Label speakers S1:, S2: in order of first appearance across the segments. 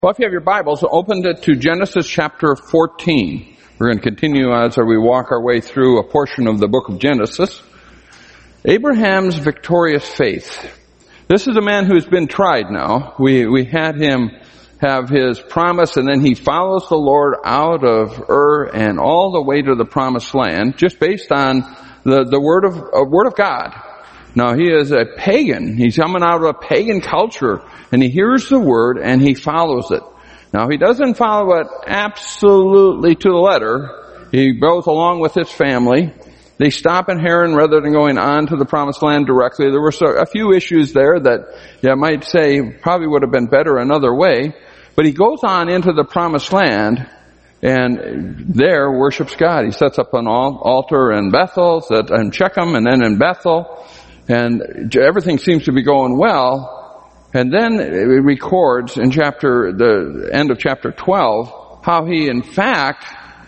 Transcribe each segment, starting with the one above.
S1: Well, if you have your Bibles, open it to Genesis chapter 14. We're going to continue as we walk our way through a portion of the book of Genesis. Abraham's victorious faith. This is a man who's been tried now. We had him have his promise, and then he follows the Lord out of Ur and all the way to the promised land, just based on the word of God. Now, he is a pagan. He's coming out of a pagan culture, and he hears the word and he follows it. Now, he doesn't follow it absolutely to the letter. He goes along with his family. They stop in Haran rather than going on to the promised land directly. There were a few issues there that you might say probably would have been better another way. But he goes on into the promised land and there worships God. He sets up an altar in Bethel, in Shechem, and then in Bethel. And everything seems to be going well. And then it records in the end of chapter 12 how he in fact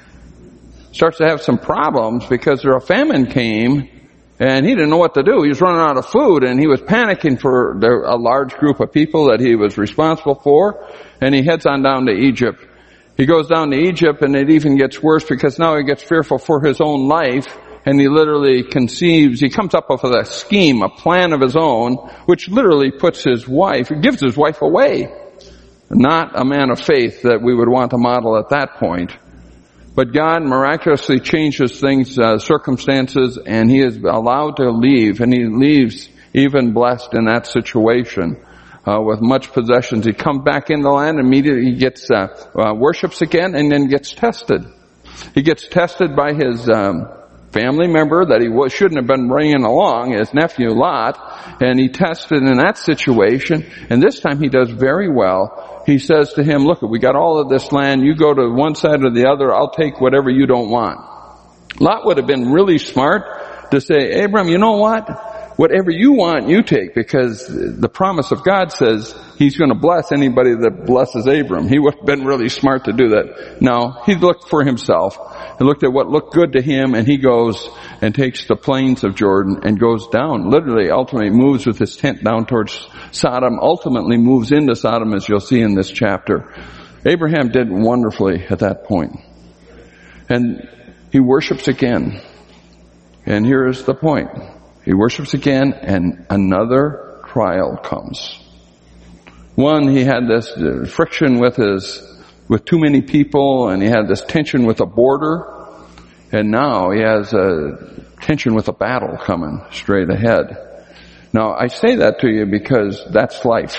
S1: starts to have some problems because a famine came and he didn't know what to do. He was running out of food and he was panicking for a large group of people that he was responsible for. And he heads on down to Egypt. He goes down to Egypt and it even gets worse because now he gets fearful for his own life. And he literally he comes up with a scheme, a plan of his own, which literally gives his wife away. Not a man of faith that we would want to model at that point. But God miraculously changes things, circumstances, and he is allowed to leave, and he leaves even blessed in that situation, with much possessions. He comes back in the land, immediately he gets, worships again, and then gets tested. He gets tested by his, family member that he shouldn't have been bringing along, his nephew Lot, and he tested in that situation, and this time he does very well. He says to him, look, we got all of this land, you go to one side or the other, I'll take whatever you don't want. Lot would have been really smart to say, Abram, you know what? Whatever you want, you take, because the promise of God says he's going to bless anybody that blesses Abram. He would have been really smart to do that. No, he looked for himself. He looked at what looked good to him, and he goes and takes the plains of Jordan and goes down. Literally, ultimately moves with his tent down towards Sodom, ultimately moves into Sodom, as you'll see in this chapter. Abraham did wonderfully at that point. And he worships again. And here is the point. He worships again, and another trial comes. One, he had this friction with too many people, and he had this tension with a border, and now he has a tension with a battle coming straight ahead. Now, I say that to you because that's life.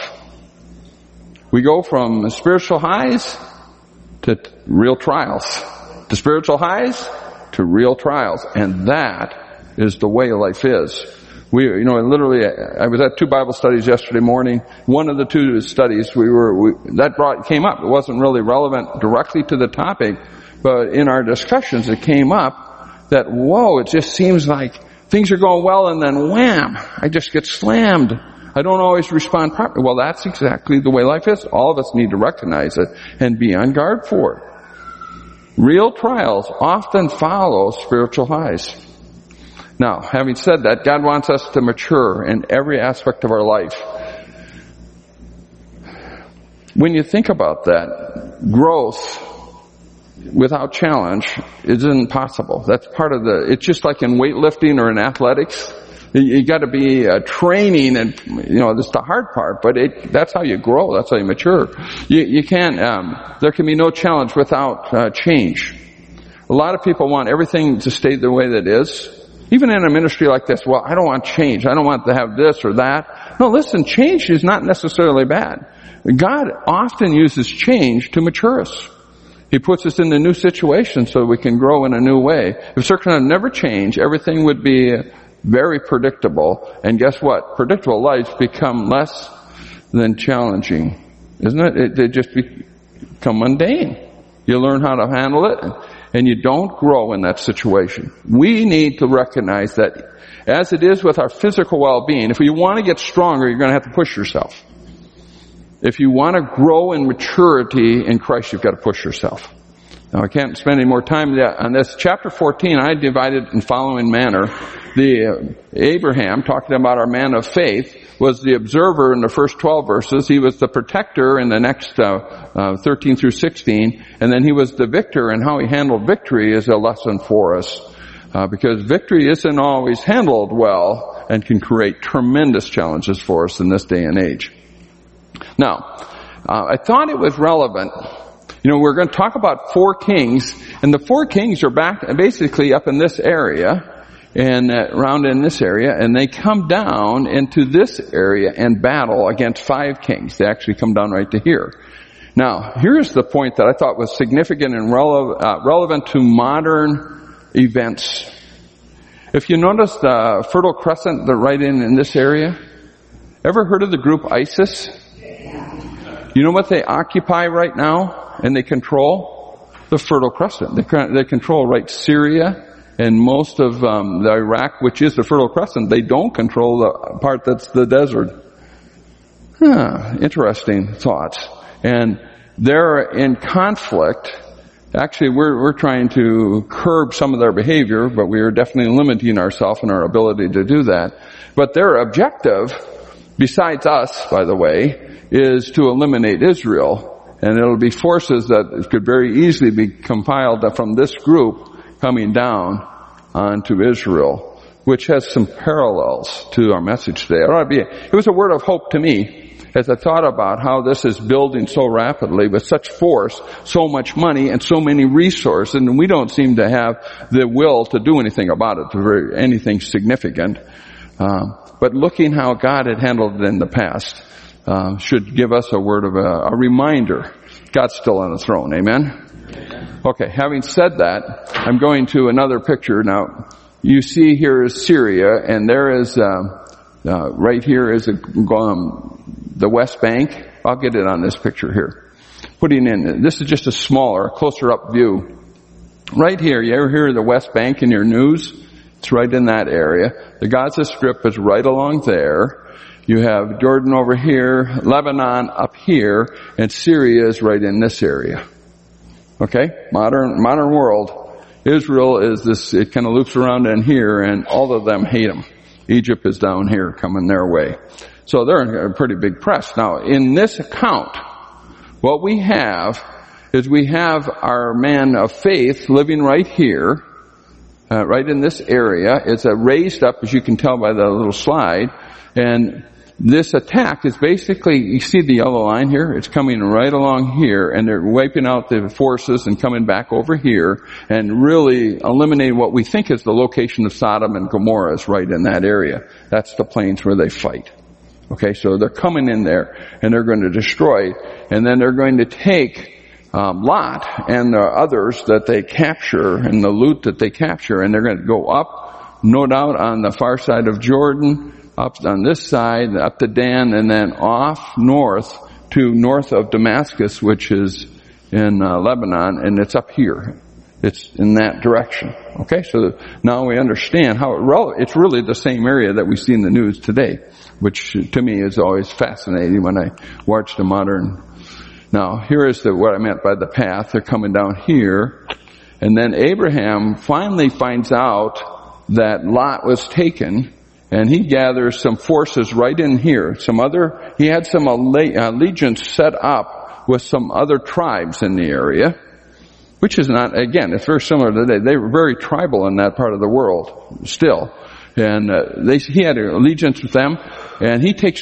S1: We go from spiritual highs to real trials, to spiritual highs to real trials, and that is the way life is. Literally, I was at 2 Bible studies yesterday morning. One of the 2 studies came up. It wasn't really relevant directly to the topic, but in our discussions it came up that, it just seems like things are going well and then wham, I just get slammed. I don't always respond properly. Well, that's exactly the way life is. All of us need to recognize it and be on guard for it. Real trials often follow spiritual highs. Now, having said that, God wants us to mature in every aspect of our life. When you think about that, growth without challenge isn't possible. That's part of it's just like in weightlifting or in athletics. You gotta be training, and, this is the hard part, but that's how you grow, that's how you mature. You can't, there can be no challenge without change. A lot of people want everything to stay the way that is. Even in a ministry like this, I don't want change. I don't want to have this or that. No, listen, change is not necessarily bad. God often uses change to mature us. He puts us in a new situation so we can grow in a new way. If circumstances never change, everything would be very predictable. And guess what? Predictable lives become less than challenging. Isn't it? They just become mundane. You learn how to handle it, and you don't grow in that situation. We need to recognize that as it is with our physical well-being, if you want to get stronger, you're going to have to push yourself. If you want to grow in maturity in Christ, you've got to push yourself. Now, I can't spend any more time on this. Chapter 14, I divided in following manner. Abraham, talking about our man of faith, was the observer in the first 12 verses. He was the protector in the next 13 through 16. And then he was the victor, and how he handled victory is a lesson for us. Because victory isn't always handled well and can create tremendous challenges for us in this day and age. Now, I thought it was relevant. We're going to talk about 4 kings, and the 4 kings are basically up in this area, and around in this area, and they come down into this area and battle against 5 kings. They actually come down right to here. Now, here's the point that I thought was significant and relevant to modern events. If you notice the Fertile Crescent, they're right in this area. Ever heard of the group ISIS? You know what they occupy right now and they control? The Fertile Crescent. They control Syria and most of the Iraq, which is the Fertile Crescent. They don't control the part that's the desert. Interesting thoughts. And they're in conflict. Actually, we're trying to curb some of their behavior, but we are definitely limiting ourselves in our ability to do that. But their objective, besides us, by the way, is to eliminate Israel. And it'll be forces that could very easily be compiled from this group coming down onto Israel, which has some parallels to our message today. It was a word of hope to me as I thought about how this is building so rapidly with such force, so much money, and so many resources, and we don't seem to have the will to do anything about it, anything significant. But looking how God had handled it in the past should give us a word of a reminder. God's still on the throne. Amen? Okay, having said that, I'm going to another picture. Now, you see here is Syria, and there is, right here is the West Bank. I'll get it on this picture here. This is just a smaller, closer up view. Right here, you ever hear of the West Bank in your news? It's right in that area. The Gaza Strip is right along there. You have Jordan over here, Lebanon up here, and Syria is right in this area. Okay? Modern world. Israel is this, it kind of loops around in here, and all of them hate them. Egypt is down here coming their way. So they're in a pretty big press. Now, in this account, what we have is we have our man of faith living right here, right in this area. It's raised up, as you can tell by the little slide, and this attack is basically, you see the yellow line here? It's coming right along here, and they're wiping out the forces and coming back over here and really eliminating what we think is the location of Sodom and Gomorrah is right in that area. That's the plains where they fight. Okay, so they're coming in there and they're going to destroy, and then they're going to take Lot and the others that they capture and the loot that they capture, and they're going to go up, no doubt, on the far side of Jordan, up on this side, up to Dan, and then off north to north of Damascus, which is in Lebanon, and it's up here. It's in that direction. Okay, so now we understand how it's really the same area that we see in the news today, which to me is always fascinating when I watch the modern. Now, here is what I meant by the path. They're coming down here, and then Abraham finally finds out that Lot was taken, and he gathers some forces right in here. He had some allegiance set up with some other tribes in the area, which is not, again, it's very similar to today. They were very tribal in that part of the world still. And he had an allegiance with them, and he takes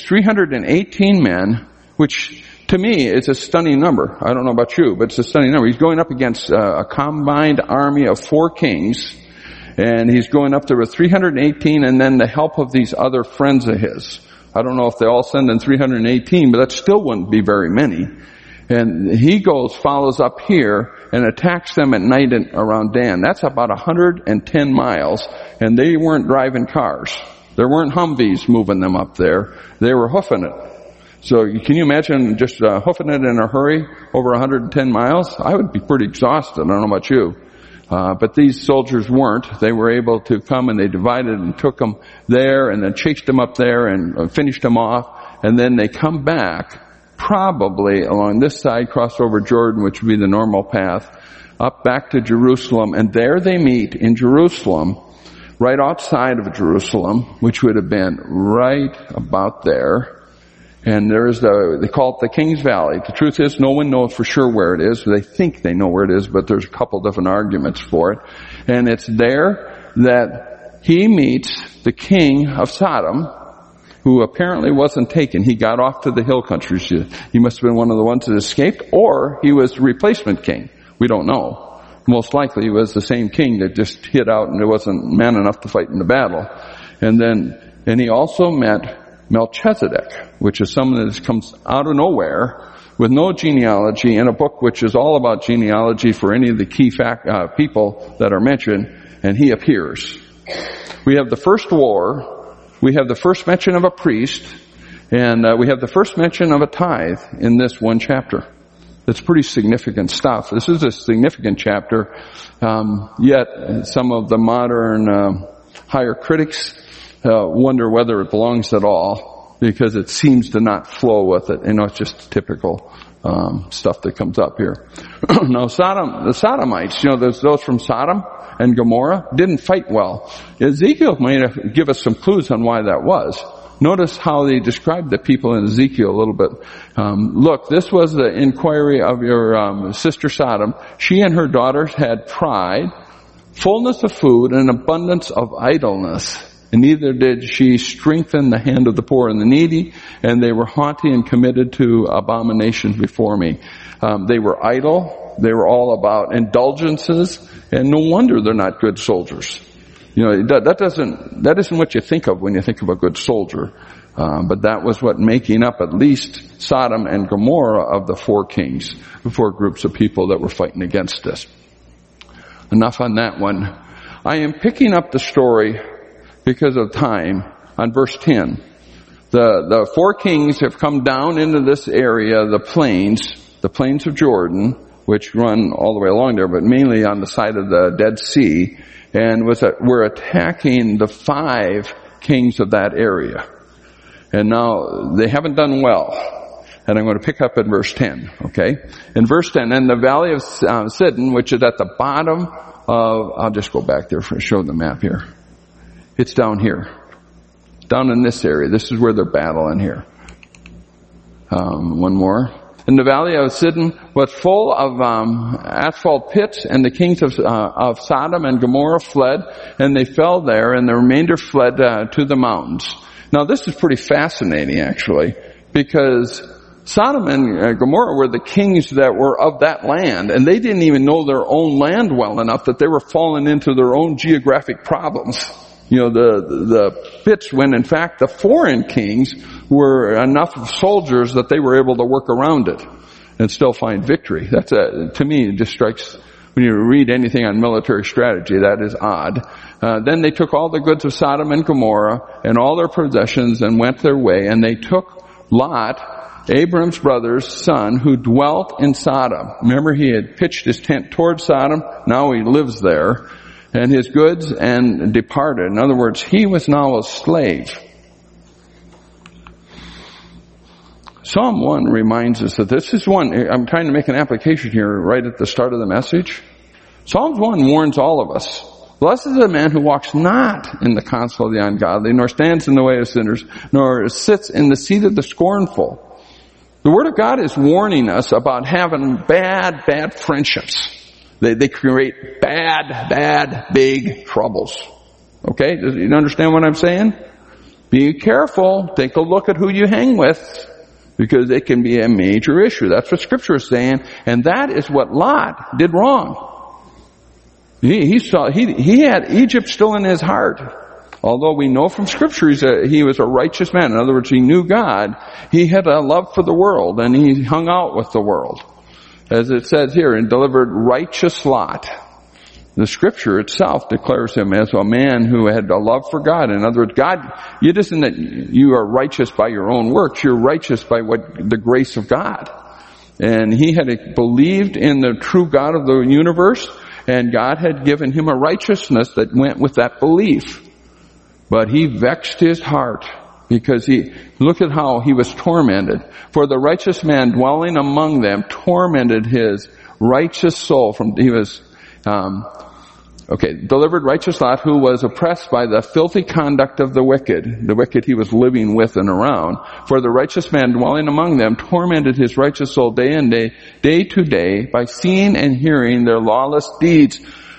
S1: 318 men, which to me is a stunning number. I don't know about you, but it's a stunning number. He's going up against a combined army of 4 kings, and he's going up there with 318, and then the help of these other friends of his. I don't know if they all send in 318, but that still wouldn't be very many. And he follows up here and attacks them at night around Dan. That's about 110 miles, and they weren't driving cars. There weren't Humvees moving them up there. They were hoofing it. So can you imagine just hoofing it in a hurry over 110 miles? I would be pretty exhausted. I don't know about you. But these soldiers weren't. They were able to come, and they divided and took them there and then chased them up there and finished them off. And then they come back, probably along this side, cross over Jordan, which would be the normal path, up back to Jerusalem. And there they meet in Jerusalem, right outside of Jerusalem, which would have been right about there. And they call it the King's Valley. The truth is, no one knows for sure where it is. They think they know where it is, but there's a couple different arguments for it. And it's there that he meets the king of Sodom, who apparently wasn't taken. He got off to the hill country. He must have been one of the ones that escaped, or he was the replacement king. We don't know. Most likely he was the same king that just hid out and wasn't man enough to fight in the battle. And he also met Melchizedek, which is someone that comes out of nowhere with no genealogy, in a book which is all about genealogy for any of the key people that are mentioned, and he appears. We have the first war, we have the first mention of a priest, and we have the first mention of a tithe in this one chapter. That's pretty significant stuff. This is a significant chapter, yet some of the modern higher critics wonder whether it belongs at all, because it seems to not flow with it. It's just typical stuff that comes up here. Now, the Sodomites, those from Sodom and Gomorrah didn't fight well. Ezekiel may give us some clues on why that was. Notice how they described the people in Ezekiel a little bit. Look, this was the inquiry of your sister Sodom. She and her daughters had pride, fullness of food, and abundance of idleness. And neither did she strengthen the hand of the poor and the needy, and they were haughty and committed to abominations before me. They were idle. They were all about indulgences, and no wonder they're not good soldiers. That isn't what you think of when you think of a good soldier. But that was what making up at least Sodom and Gomorrah of the four kings, the four groups of people that were fighting against us. Enough on that one. I am picking up the story because of time on verse 10. The four kings have come down into this area, the plains of Jordan, which run all the way along there, but mainly on the side of the Dead Sea, and were attacking the 5 kings of that area. And now they haven't done well. And I'm going to pick up in verse 10, okay? In verse 10, in the valley of Sidon, which is at the bottom of, I'll just go back there to show the map here. It's down here. Down in this area. This is where they're battling here. One more. In the valley of Sidon was full of asphalt pits, and the kings of Sodom and Gomorrah fled, and they fell there, and the remainder fled to the mountains. Now this is pretty fascinating, actually, because Sodom and Gomorrah were the kings that were of that land, and they didn't even know their own land well enough that they were falling into their own geographic problems. The pits, when in fact the foreign kings were enough of soldiers that they were able to work around it and still find victory. To me, it just strikes, when you read anything on military strategy, that is odd. Then they took all the goods of Sodom and Gomorrah and all their possessions and went their way, and they took Lot, Abram's brother's son, who dwelt in Sodom. Remember, he had pitched his tent towards Sodom. Now he lives there. And his goods, and departed. In other words, he was now a slave. Psalm 1 reminds us that this is one, I'm trying to make an application here right at the start of the message. Psalm 1 warns all of us. Blessed is the man who walks not in the counsel of the ungodly, nor stands in the way of sinners, nor sits in the seat of the scornful. The Word of God is warning us about having bad friendships. They create bad, big troubles. Okay? Do you understand what I'm saying? Be careful. Take a look at who you hang with, because it can be a major issue. That's what Scripture is saying, and that is what Lot did wrong. He had Egypt still in his heart. Although we know from Scripture he was a righteous man. In other words, he knew God. He had a love for the world, and he hung out with the world. As it says here, and delivered righteous Lot. The Scripture itself declares him as a man who had a love for God. In other words, God, it isn't that you are righteous by your own works. You're righteous by the grace of God. And he had believed in the true God of the universe, and God had given him a righteousness that went with that belief. But he vexed his heart, because look at how he was tormented. For the righteous man dwelling among them tormented his righteous soul. Okay, delivered righteous Lot, who was oppressed by the filthy conduct of the wicked he was living with and around. For the righteous man dwelling among them tormented his righteous soul day to day, by seeing and hearing their lawless deeds.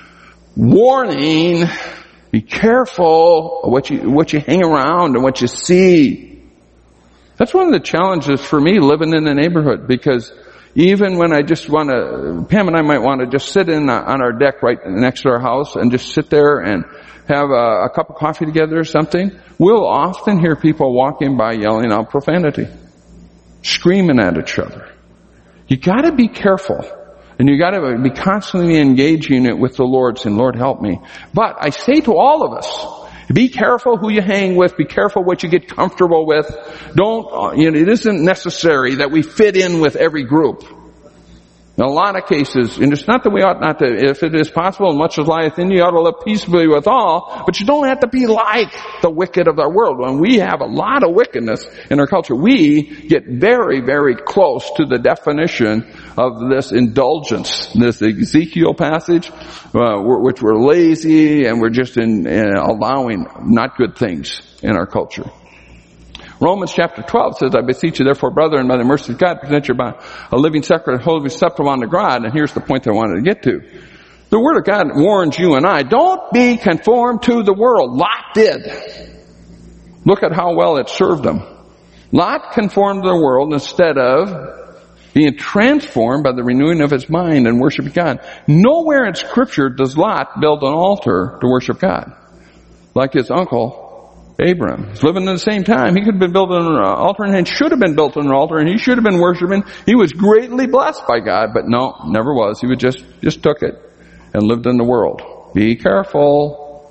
S1: Warning, be careful what you hang around and what you see. That's one of the challenges for me living in the neighborhood, because even when I just want to, Pam and I might want to just sit on our deck right next to our house and just sit there and have a cup of coffee together or something, we'll often hear people walking by yelling out profanity, screaming at each other. You gotta be careful. And you gotta be constantly engaging it with the Lord, saying, Lord, help me. But I say to all of us, be careful who you hang with. Be careful what you get comfortable with. It isn't necessary that we fit in with every group. In a lot of cases, and it's not that we ought not to, if it is possible, and much as lieth in you, ought to live peaceably with all, but you don't have to be like the wicked of our world. When we have a lot of wickedness in our culture, we get very, very close to the definition of this indulgence, this Ezekiel passage, which we're lazy and we're just allowing not good things in our culture. Romans chapter 12 says, I beseech you therefore, brethren, by the mercy of God, present your body a living sacrifice, holy, acceptable unto God. And here's the point that I wanted to get to. The Word of God warns you and I, don't be conformed to the world. Lot did. Look at how well it served him. Lot conformed to the world instead of being transformed by the renewing of his mind and worshiping God. Nowhere in Scripture does Lot build an altar to worship God, like his uncle Abraham. He's living in the same time. He could have been building an altar, and should have been built an altar, and he should have been worshiping. He was greatly blessed by God, but no, never was. He would just took it and lived in the world. Be careful.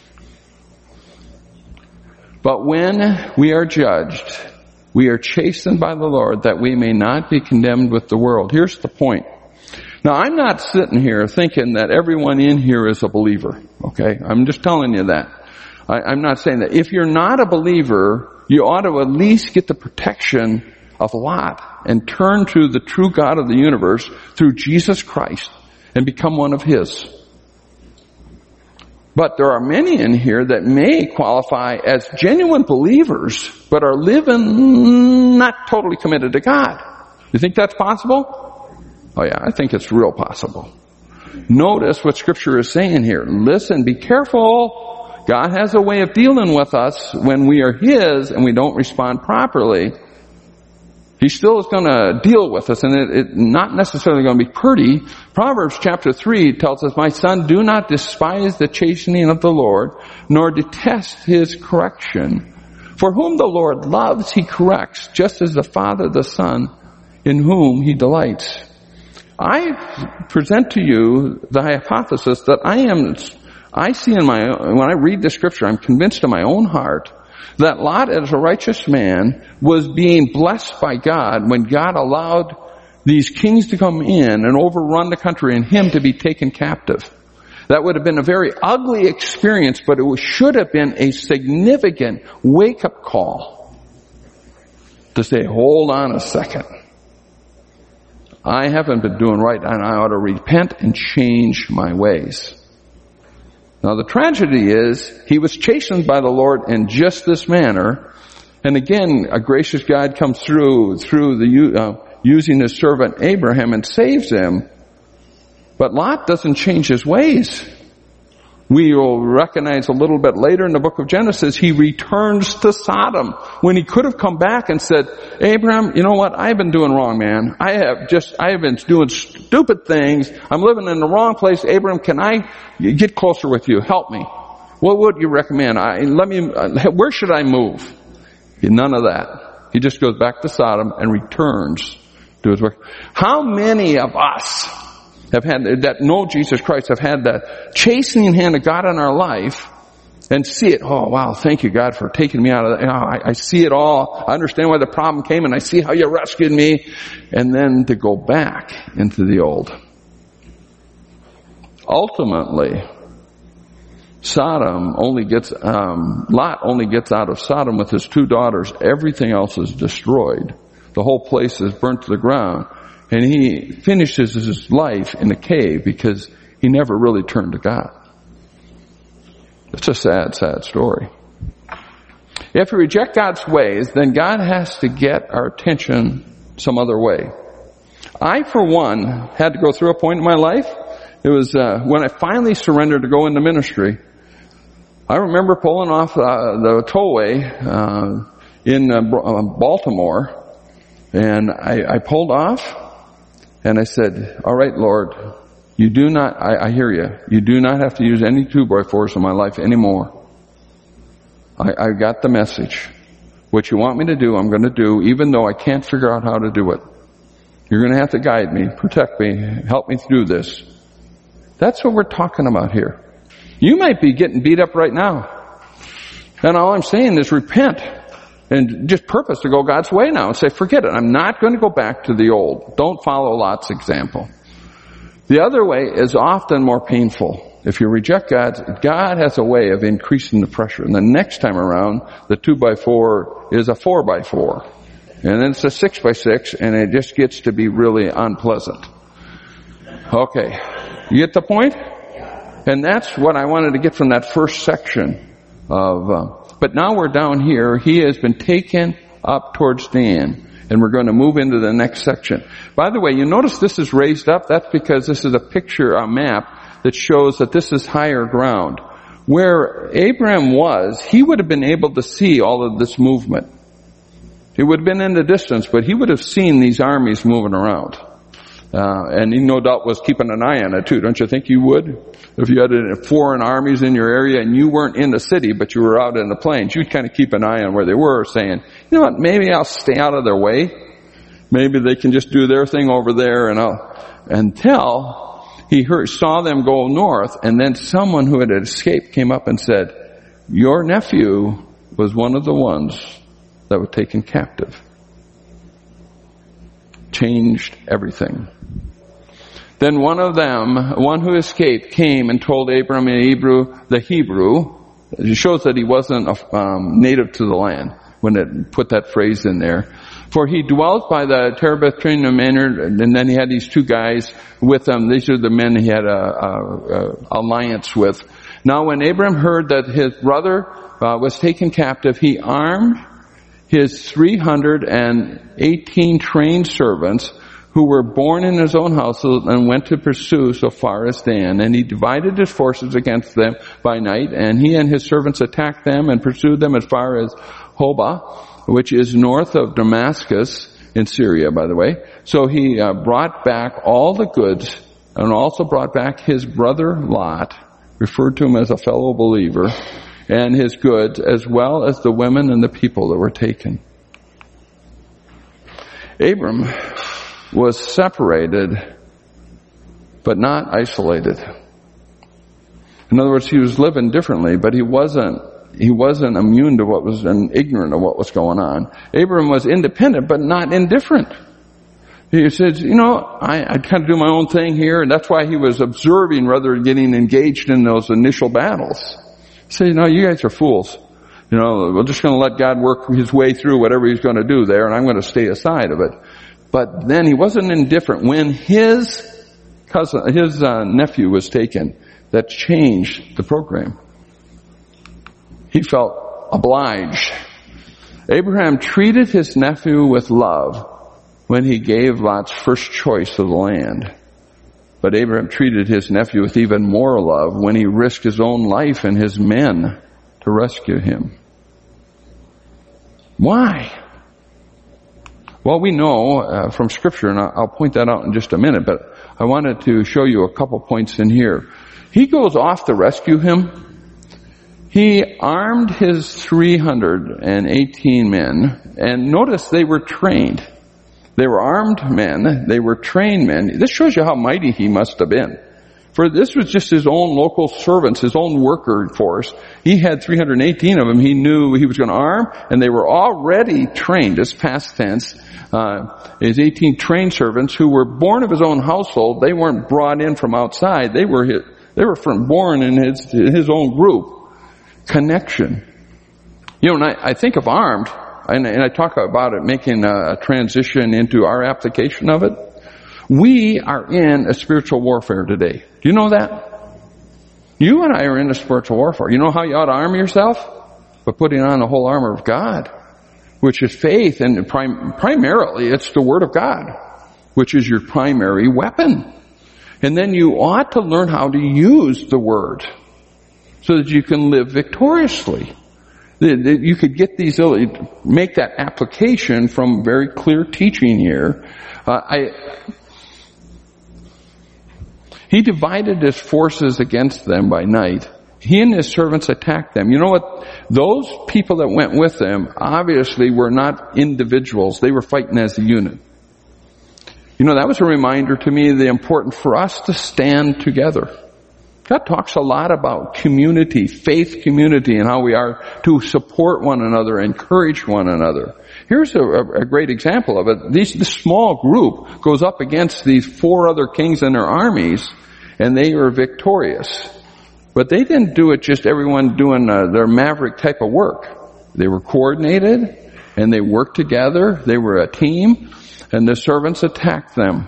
S1: But when we are judged, we are chastened by the Lord, that we may not be condemned with the world. Here's the point. Now, I'm not sitting here thinking that everyone in here is a believer. Okay? I'm just telling you that. I'm not saying that. If you're not a believer, you ought to at least get the protection of Lot and turn to the true God of the universe through Jesus Christ and become one of His. But there are many in here that may qualify as genuine believers, but are living not totally committed to God. You think that's possible? Oh yeah, I think it's real possible. Notice what Scripture is saying here. Listen, be careful. God has a way of dealing with us when we are His and we don't respond properly. He still is going to deal with us, and it's not necessarily going to be pretty. Proverbs chapter 3 tells us, my son, do not despise the chastening of the Lord, nor detest His correction. For whom the Lord loves, He corrects, just as the Father the Son, in whom He delights. I present to you the hypothesis that I see when I read the Scripture, I'm convinced in my own heart that Lot, as a righteous man, was being blessed by God when God allowed these kings to come in and overrun the country and him to be taken captive. That would have been a very ugly experience, but it should have been a significant wake-up call to say, hold on a second. I haven't been doing right, and I ought to repent and change my ways. Now the tragedy is, he was chastened by the Lord in just this manner. And again, a gracious God comes through using His servant Abraham and saves him. But Lot doesn't change his ways. We will recognize a little bit later in the book of Genesis, he returns to Sodom when he could have come back and said, Abraham, you know what? I've been doing wrong, man. I have been doing stupid things. I'm living in the wrong place. Abraham, can I get closer with you? Help me. What would you recommend? Where should I move? None of that. He just goes back to Sodom and returns to his work. How many of us have had that know Jesus Christ, have had that chastening hand of God in our life and see it? Oh wow, thank you God for taking me out of that. I see it all. I understand why the problem came, and I see how you rescued me. And then to go back into the old. Ultimately, Lot only gets out of Sodom with his 2 daughters. Everything else is destroyed. The whole place is burnt to the ground. And he finishes his life in a cave because he never really turned to God. It's a sad, sad story. If we reject God's ways, then God has to get our attention some other way. I, for one, had to go through a point in my life. It was when I finally surrendered to go into ministry. I remember pulling off the tollway in Baltimore, and I pulled off, and I said, all right, Lord, you do not, I hear you. You do not have to use any 2x4s in my life anymore. I got the message. What you want me to do, I'm going to do, even though I can't figure out how to do it. You're going to have to guide me, protect me, help me through this. That's what we're talking about here. You might be getting beat up right now. And all I'm saying is repent and just purpose to go God's way now and say, forget it. I'm not going to go back to the old. Don't follow Lot's example. The other way is often more painful. If you reject God has a way of increasing the pressure. And the next time around, the 2x4 is a 4x4. And then it's a 6x6, and it just gets to be really unpleasant. Okay. You get the point? And that's what I wanted to get from that first section of, but now we're down here. He has been taken up towards Dan. And we're going to move into the next section. By the way, you notice this is raised up. That's because this is a picture, a map, that shows that this is higher ground. Where Abraham was, he would have been able to see all of this movement. He would have been in the distance, but he would have seen these armies moving around. And he no doubt was keeping an eye on it too. Don't you think you would? If you had foreign armies in your area and you weren't in the city, but you were out in the plains, you'd kind of keep an eye on where they were, saying, you know what, maybe I'll stay out of their way. Maybe they can just do their thing over there, and until he saw them go north, and then someone who had escaped came up and said, your nephew was one of the ones that were taken captive. Changed everything. Then one of them, one who escaped, came and told Abram in the Hebrew. It shows that he wasn't native to the land when it put that phrase in there. For he dwelt by the Terebinth Manor, and then he had these two guys with him. These are the men he had a alliance with. Now when Abram heard that his brother was taken captive, he armed his 318 trained servants who were born in his own household and went to pursue so far as Dan. And he divided his forces against them by night, and he and his servants attacked them and pursued them as far as Hobah, which is north of Damascus in Syria, by the way. So he brought back all the goods and also brought back his brother Lot, referred to him as a fellow believer, and his goods, as well as the women and the people that were taken. Abram was separated, but not isolated. In other words, he was living differently, but he wasn't immune to what was, and ignorant of what was going on. Abram was independent, but not indifferent. He says, I kind of do my own thing here, and that's why he was observing rather than getting engaged in those initial battles. He said, you guys are fools. We're just going to let God work his way through whatever he's going to do there, and I'm going to stay aside of it. But then he wasn't indifferent. When his nephew was taken, that changed the program. He felt obliged. Abraham treated his nephew with love when he gave Lot's first choice of the land. But Abraham treated his nephew with even more love when he risked his own life and his men to rescue him. Why? Well, we know from Scripture, and I'll point that out in just a minute, but I wanted to show you a couple points in here. He goes off to rescue him. He armed his 318 men, and notice they were trained. They were armed men. They were trained men. This shows you how mighty he must have been. For this was just his own local servants, his own worker force. He had 318 of them. He knew he was going to arm, and they were already trained. This past tense. His 18 trained servants who were born of his own household. They weren't brought in from outside. They were born in his own group. Connection. And I think of armed, and I talk about it making a transition into our application of it. We are in a spiritual warfare today. Do you know that? You and I are in a spiritual warfare. You know how you ought to arm yourself? By putting on the whole armor of God, which is faith, and primarily it's the Word of God, which is your primary weapon. And then you ought to learn how to use the Word so that you can live victoriously. You could get these, make that application from very clear teaching here. He divided his forces against them by night. He and his servants attacked them. You know what? Those people that went with them obviously were not individuals. They were fighting as a unit. You know, that was a reminder to me of the importance for us to stand together. God talks a lot about community, faith community, and how we are to support one another, encourage one another. Here's a great example of it. This small group goes up against these 4 other kings and their armies, and they were victorious. But they didn't do it just everyone doing their maverick type of work. They were coordinated, and they worked together. They were a team, and the servants attacked them.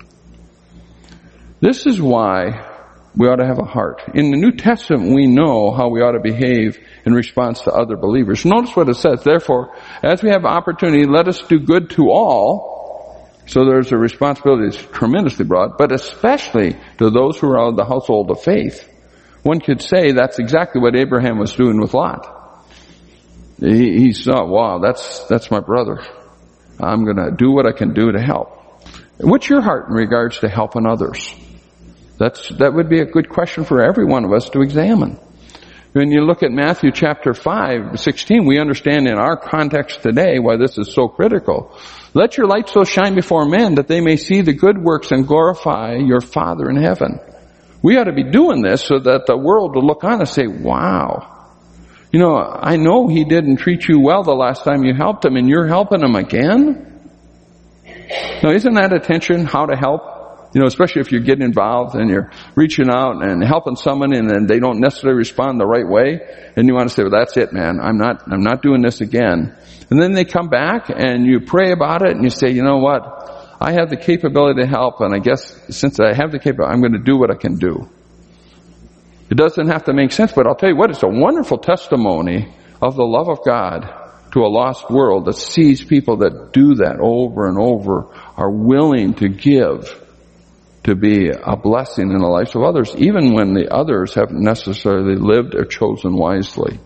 S1: This is why we ought to have a heart. In the New Testament, we know how we ought to behave in response to other believers. Notice what it says. Therefore, as we have opportunity, let us do good to all. So there's a responsibility that's tremendously broad, but especially to those who are of the household of faith. One could say that's exactly what Abraham was doing with Lot. He saw, wow, that's my brother. I'm going to do what I can do to help. What's your heart in regards to helping others? That would be a good question for every one of us to examine. When you look at Matthew chapter 5:16, we understand in our context today why this is so critical. Let your light so shine before men that they may see the good works and glorify your Father in heaven. We ought to be doing this so that the world will look on and say, wow, you know, I know he didn't treat you well the last time you helped him, and you're helping him again? Now, isn't that attention, how to help? You know, especially if you're getting involved and you're reaching out and helping someone and then they don't necessarily respond the right way, and you want to say, well, that's it, man. I'm not doing this again. And then they come back and you pray about it and you say, you know what? I have the capability to help, and I guess since I have the capability, I'm going to do what I can do. It doesn't have to make sense, but I'll tell you what, it's a wonderful testimony of the love of God to a lost world that sees people that do that over and over, are willing to give, to be a blessing in the lives of others, even when the others haven't necessarily lived or chosen wisely.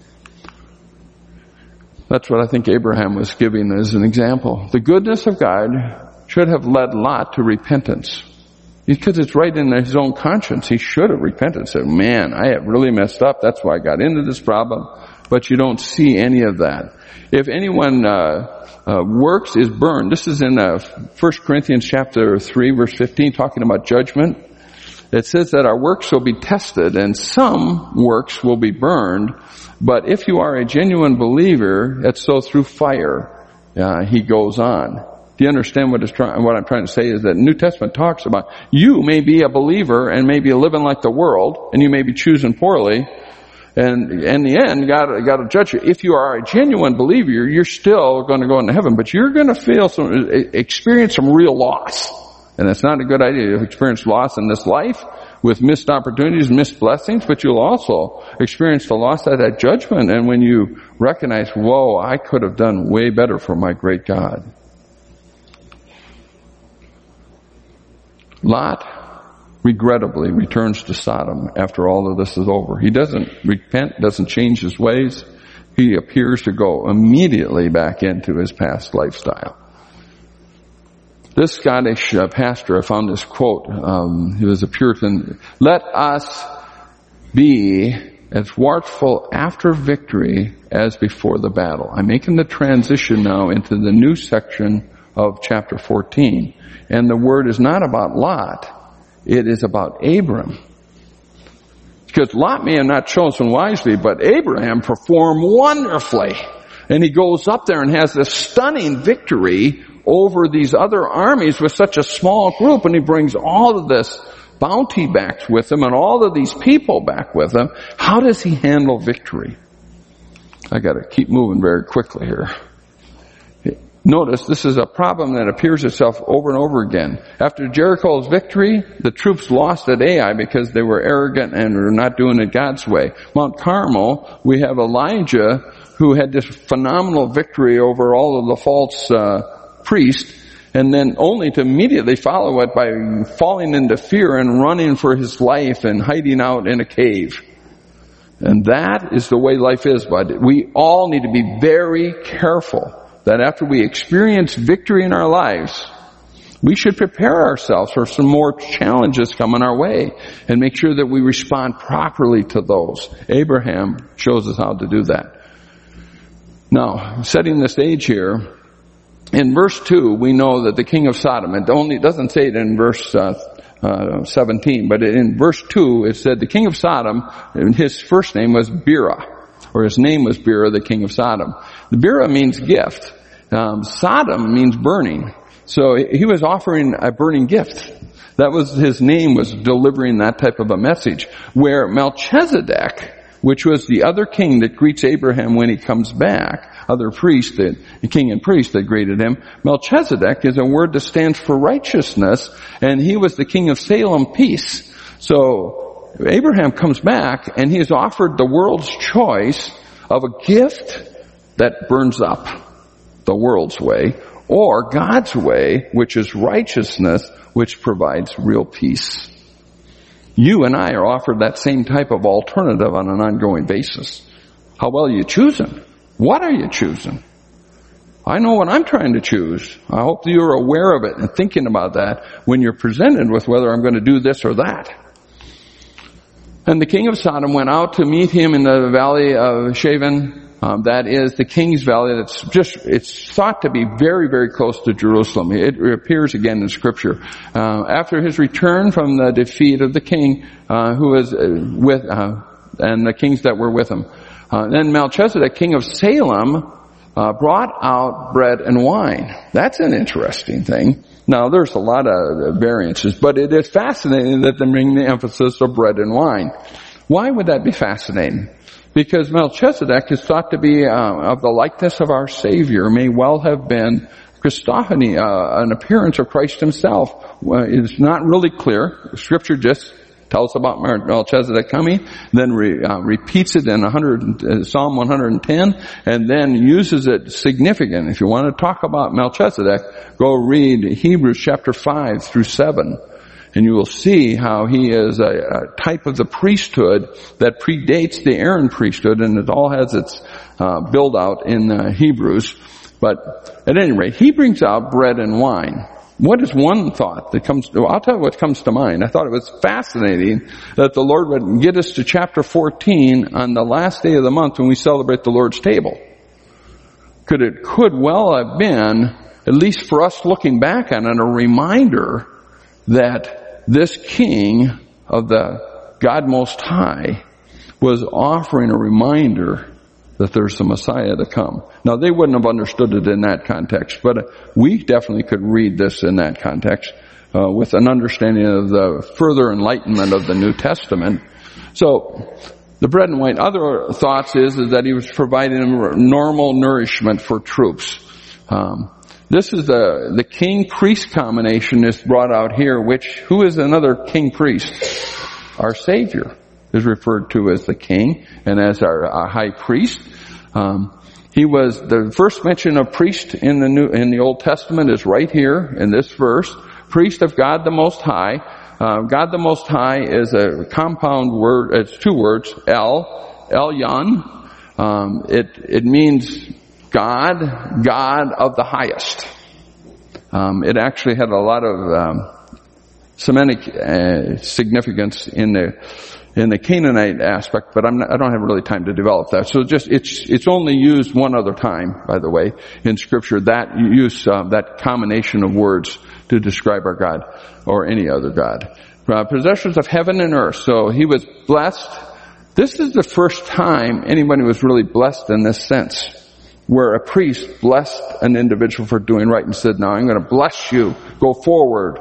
S1: That's what I think Abraham was giving as an example. The goodness of God should have led Lot to repentance, because it's right in his own conscience. He should have repented and said, man, I have really messed up. That's why I got into this problem. But you don't see any of that. If anyone works is burned. This is in 1 Corinthians chapter 3, verse 15, talking about judgment. It says that our works will be tested, and some works will be burned. But if you are a genuine believer, it's so through fire. He goes on. Do you understand what I'm trying to say is that New Testament talks about you may be a believer and may be living like the world, and you may be choosing poorly. And in the end, God will judge you. If you are a genuine believer, you're still going to go into heaven, but you're going to experience some real loss. And it's not a good idea to experience loss in this life with missed opportunities, missed blessings, but you'll also experience the loss at that judgment. And when you recognize, whoa, I could have done way better for my great God. Lot regrettably returns to Sodom after all of this is over. He doesn't repent, doesn't change his ways. He appears to go immediately back into his past lifestyle. This Scottish pastor, I found this quote. He was a Puritan. Let us be as watchful after victory as before the battle. I'm making the transition now into the new section of chapter 14. And the word is not about Lot. It is about Abram. Because Lot may have not chosen wisely, but Abraham performed wonderfully. And he goes up there and has this stunning victory over these other armies with such a small group, and he brings all of this bounty back with him and all of these people back with him. How does he handle victory? I got to keep moving very quickly here. Notice this is a problem that appears itself over and over again. After Jericho's victory, the troops lost at Ai because they were arrogant and were not doing it God's way. Mount Carmel, we have Elijah who had this phenomenal victory over all of the false priests, and then only to immediately follow it by falling into fear and running for his life and hiding out in a cave. And that is the way life is, bud. We all need to be very careful that after we experience victory in our lives, we should prepare ourselves for some more challenges coming our way and make sure that we respond properly to those. Abraham shows us how to do that. Now, setting the stage here, in verse 2, we know that the king of Sodom, it doesn't say it in verse 17, but in verse 2 it said the king of Sodom, and his first name was Bera, or his name was Bera, the king of Sodom. The Bera means gift. Sodom means burning. So he was offering a burning gift. That was his name, was delivering that type of a message. Where Melchizedek, which was the other king that greets Abraham when he comes back, other priest, the king and priest that greeted him, Melchizedek is a word that stands for righteousness, and he was the king of Salem, peace. So Abraham comes back and he is offered the world's choice of a gift that burns up, the world's way, or God's way, which is righteousness, which provides real peace. You and I are offered that same type of alternative on an ongoing basis. How well are you choosing? What are you choosing? I know what I'm trying to choose. I hope that you're aware of it and thinking about that when you're presented with whether I'm going to do this or that. And the king of Sodom went out to meet him in the valley of Shavon. That is the King's Valley. It's thought to be very, very close to Jerusalem. It appears again in Scripture. After his return from the defeat of the king, who was with, and the kings that were with him. Then Melchizedek, king of Salem, brought out bread and wine. That's an interesting thing. Now, there's a lot of variances, but it is fascinating that they bring the emphasis of bread and wine. Why would that be fascinating? Because Melchizedek is thought to be of the likeness of our Savior, may well have been Christophany, an appearance of Christ himself. It's not really clear. Scripture just tells about Melchizedek coming, then repeats it in Psalm 110, and then uses it significant. If you want to talk about Melchizedek, go read Hebrews chapter 5 through 7. And you will see how he is a type of the priesthood that predates the Aaron priesthood, and it all has its build out in Hebrews. But at any rate, he brings out bread and wine. What is one thought that comes to, I'll tell you what comes to mind. I thought it was fascinating that the Lord would get us to chapter 14 on the last day of the month when we celebrate the Lord's table. Could well have been, at least for us looking back on it, a reminder that this king of the God Most High was offering a reminder that there's a Messiah to come. Now, they wouldn't have understood it in that context, but we definitely could read this in that context with an understanding of the further enlightenment of the New Testament. So, the bread and wine. Other thoughts is that he was providing normal nourishment for troops. This is the king-priest combination is brought out here, who is another king-priest? Our Savior is referred to as the king and as our high priest. He was the first mention of priest in the Old Testament is right here in this verse. Priest of God the Most High. God the Most High is a compound word. It's two words. Elyon. It means God of the highest. It actually had a lot of Semitic significance in the Canaanite aspect, but I don't have really time to develop that. So it's only used one other time, by the way, in Scripture. That use that combination of words to describe our God or any other God. Possessors of heaven and earth. So he was blessed. This is the first time anybody was really blessed in this sense, where a priest blessed an individual for doing right and said, now I'm going to bless you, go forward.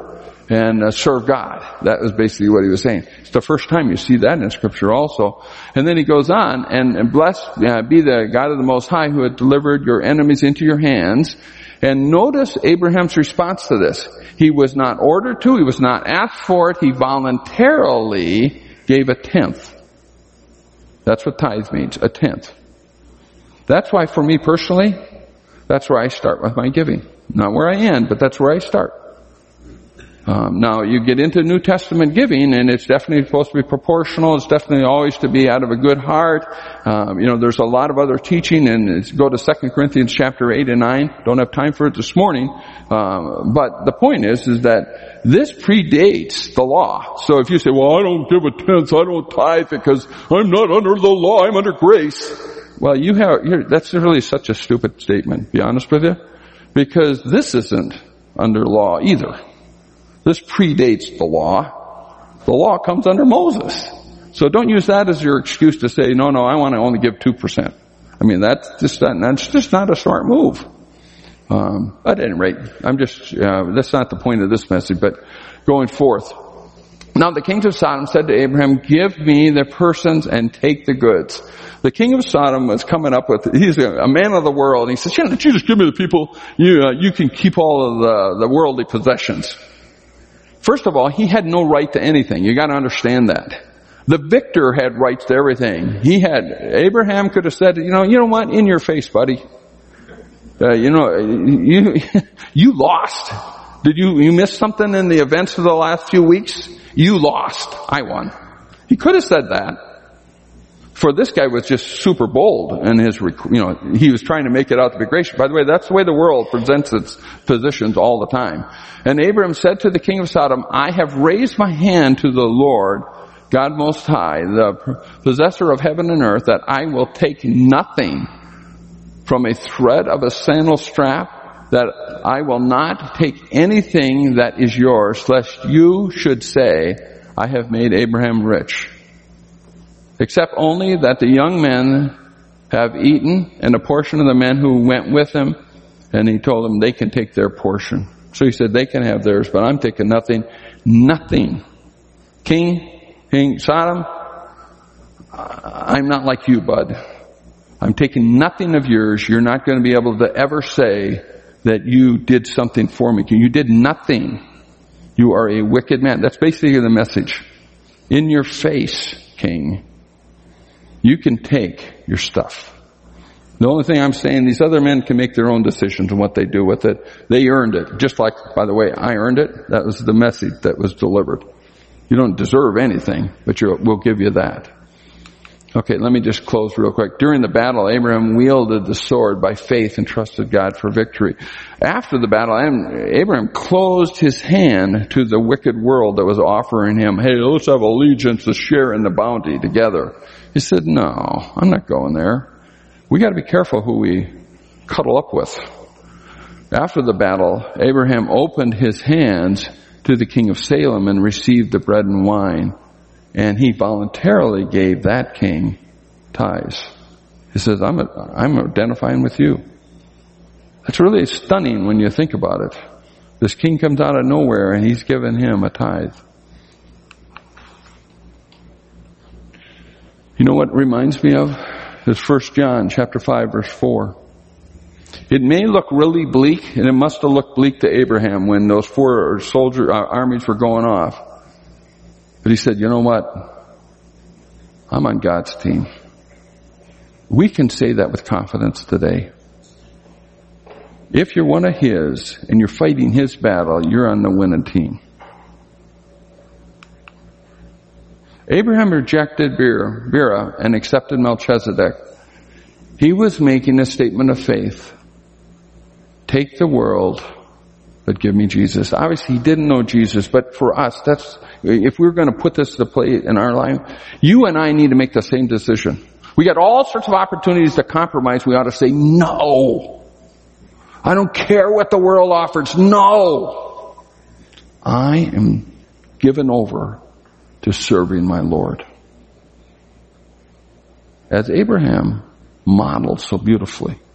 S1: and serve God. That was basically what he was saying. It's the first time you see that in Scripture also. And then he goes on, and blessed be the God of the Most High who had delivered your enemies into your hands. And notice Abraham's response to this. He was not ordered to, he was not asked for it, he voluntarily gave a tenth. That's what tithe means, a tenth. That's why for me personally, that's where I start with my giving. Not where I end, but that's where I start. Now you get into New Testament giving, and it's definitely supposed to be proportional. It's definitely always to be out of a good heart. There's a lot of other teaching, and go to 2 Corinthians chapter 8 and 9. Don't have time for it this morning. But the point is that this predates the law. So if you say, well, I don't give a tenth, I don't tithe because I'm not under the law, I'm under grace. Well, that's really such a stupid statement, to be honest with you. Because this isn't under law either. This predates the law. The law comes under Moses. So don't use that as your excuse to say, no, I want to only give 2%. I mean, that's just not a smart move. At any rate, that's not the point of this message, but going forth. Now the kings of Sodom said to Abraham, give me the persons and take the goods. The king of Sodom was coming up with, he's a man of the world, and he says, you just give me the people, you can keep all of the worldly possessions. First of all, he had no right to anything. You got to understand that. The victor had rights to everything. Abraham could have said, you know what, in your face, buddy. You lost. Did you miss something in the events of the last few weeks? You lost. I won. He could have said that. For this guy was just super bold in he was trying to make it out to be gracious. By the way, that's the way the world presents its positions all the time. And Abraham said to the king of Sodom, I have raised my hand to the Lord, God Most High, the possessor of heaven and earth, that I will take nothing from a thread of a sandal strap, that I will not take anything that is yours, lest you should say, I have made Abraham rich. Except only that the young men have eaten, and a portion of the men who went with him, and he told them they can take their portion. So he said they can have theirs, but I'm taking nothing. Nothing. King Sodom, I'm not like you, bud. I'm taking nothing of yours. You're not going to be able to ever say that you did something for me. You did nothing. You are a wicked man. That's basically the message. In your face, king. You can take your stuff. The only thing I'm saying, these other men can make their own decisions on what they do with it. They earned it. Just like, by the way, I earned it. That was the message that was delivered. You don't deserve anything, but we'll give you that. Okay, let me just close real quick. During the battle, Abraham wielded the sword by faith and trusted God for victory. After the battle, Abraham closed his hand to the wicked world that was offering him, hey, let's have allegiance to share in the bounty together. He said, no, I'm not going there. We got to be careful who we cuddle up with. After the battle, Abraham opened his hands to the king of Salem and received the bread and wine. And he voluntarily gave that king tithes. He says, I'm identifying with you. That's really stunning when you think about it. This king comes out of nowhere and he's given him a tithe. You know what it reminds me of? It's 1 John chapter 5 verse 4. It may look really bleak, and it must have looked bleak to Abraham when those 4 armies were going off. But he said, you know what? I'm on God's team. We can say that with confidence today. If you're one of His and you're fighting His battle, you're on the winning team. Abraham rejected Bera and accepted Melchizedek. He was making a statement of faith. Take the world, but give me Jesus. Obviously, he didn't know Jesus, but for us, if we're going to put this to play in our life, you and I need to make the same decision. We got all sorts of opportunities to compromise. We ought to say, no. I don't care what the world offers. No. I am given over to serving my Lord. As Abraham modeled so beautifully.